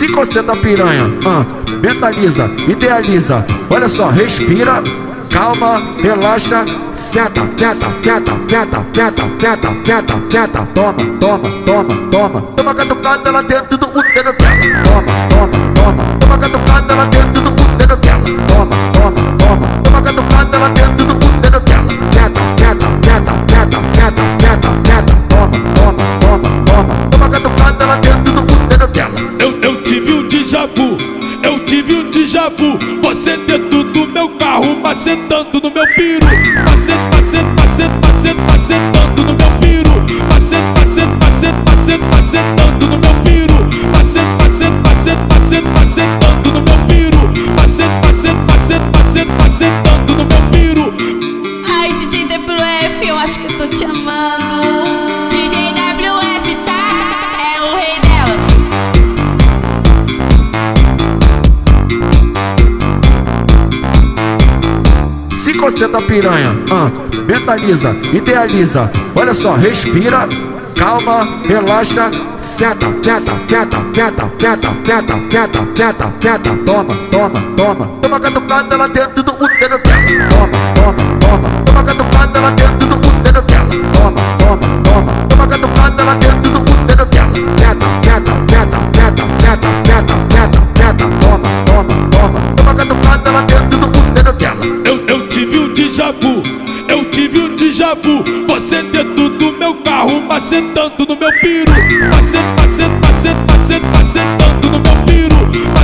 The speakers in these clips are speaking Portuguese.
Se concentra piranha, mentaliza, idealiza. Olha só, respira, calma, relaxa, senta, senta, senta, senta, senta, senta, senta, senta. Toma, toma, toma, toma. Toma catucada lá dentro do útero dela. Toma, toma, toma. Toma catucada lá dentro do útero dela. Toma, toma, toma. Toma catucada lá dentro do útero dela. Senta, senta, senta, senta, senta, senta, senta. Toma, toma, toma, toma. Toma catucada lá dentro do útero dela. Eu tive um déjà vu, eu tive um déjà vu. Você dentro do meu carro, macetando no meu piru. Macetando no meu piru. Macetando no meu piru. Macetando no meu piru. Macetando no meu piru. Ai, DJ WF, eu acho que eu tô te amando. DJ WF, tá? É o rei dela. Se concentra piranha, mentaliza, idealiza. Olha só, respira, calma, relaxa, senta, senta, senta, senta, senta, senta, senta, senta, senta. Toma, toma, toma. Toma catucada lá dentro do útero dela. Toma, toma, toma. Toma catucada lá dentro do útero dela. Toma, toma, toma. Toma catucada lá dentro do útero dela. Senta, senta, senta, senta, senta, senta, senta, senta. Toma, toma, toma. Toma catucada lá dentro do útero dela. Eu tive um déjà vu, eu tive um déjà vu. Você dentro do meu carro, macetando no meu piru. Macetando no meu piru.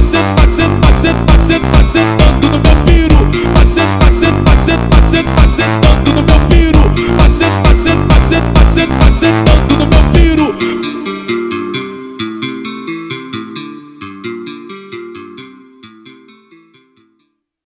Macetando no meu piru. Macetando no meu piru. Macetando no meu